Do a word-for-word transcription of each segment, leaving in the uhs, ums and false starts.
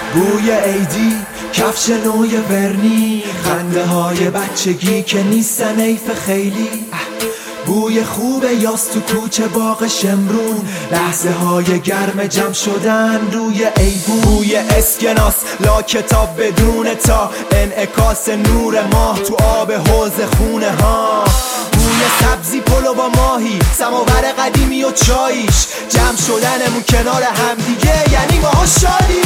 بوی عیدی، کفش نوی ورنی، خنده های بچگی که نیستن حیف خیلی. بوی خوب یاس تو کوچه باغ شمرون، لحظه های گرم جمع شدن روی ایوون. بوی اسکناس لا کتاب بدون تا، انعکاس نور ماه تو آب حوض خونه ها. بوی سبزی پلو با ماهی، سماور قدیمی و چاییش، جمع شدنمون کنار همدیگه یعنی ماها شادی.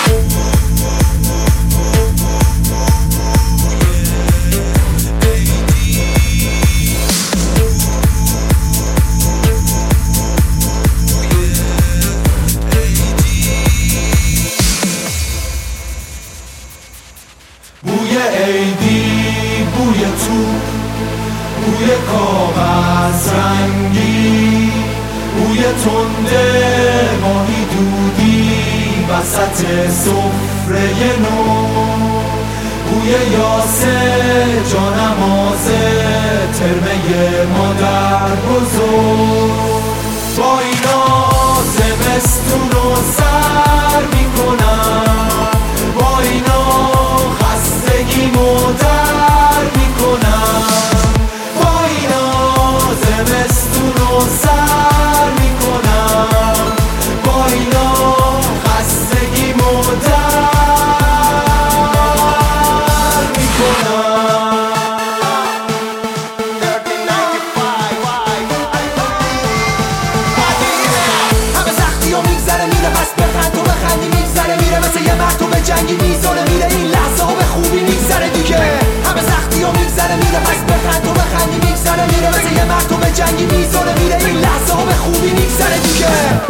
بوی عیدی، بوی تو، بوی کاغذ رنگی، بوی تنده ماهی دودی وسط سفره نو، بوی یاسه جانمازه ترمه مادر بزرگ. با اینا زمستون رو سر میکنم، با اینا خستگیمو در میکنم، با اینا زمستون رو سر میکنم، با اینا خستگیمو در میکنم. همه سختی ها میگذره میره، پس بخند تو بخندی میگذره میره، مثل یه مرتوب جنگی میزونه میره، این لحظه ها به خوبی میگذره دیگه. همه سختی ها میگذره میره، پس بخند تو بخندی میگذره میره، مثل یه مرتوب جنگی میزونه میره، این لحظه ها به خوبی میگذره دیگه.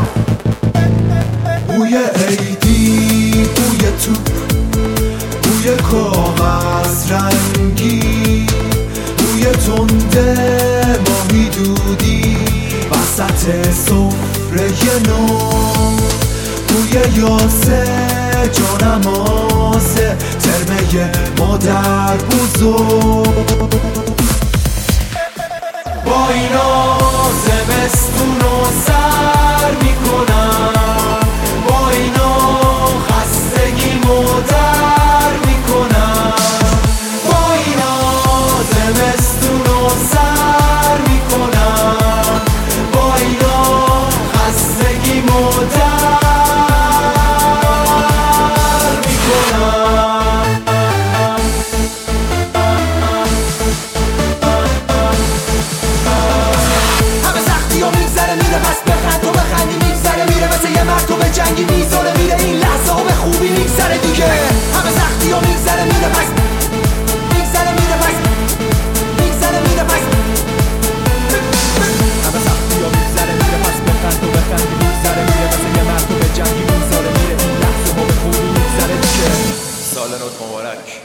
بوی عیدی، بوی تو، بوی کاغذ رنگی، بوی تنده ماهی دودی وسط سفره نو، بوی یاسه جانمازه ترمه مادر بزرگ. با اینا زمستون رو سر میکنم، با اینا خستگیمو در میکنم، با اینا زمستون رو سر میکنم، با اینا خستگیمو در مرتوب جنگی میزونه میره، این لحظه ها به خوبی میگذره دیگه. همه سختی ها میگذره میره، پس میگذره میره، پس میگذره میره، پس همه سختی ها میگذره میره، پس بخند و بخندی میگذره میره، مثل یه مرتوب جنگی میزونه میره، این لحظه ها به خوبی میگذره دیگه. سال نوت مبارک.